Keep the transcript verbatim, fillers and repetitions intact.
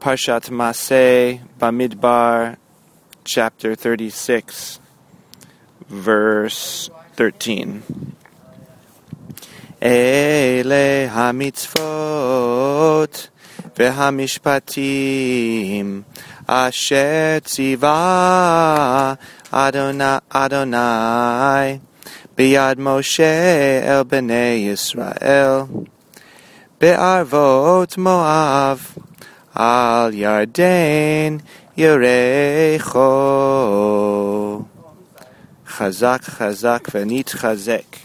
Parshat Maseh Bamidbar, chapter thirty-six, verse thirteen. Ele hamitzvot v'hamishpatim asher tziva Adonai, Adonai biyad Moshe el bnei Yisrael be'arvot Moav al Yarden Yerecho. Chazak, chazak, v'nitchazek.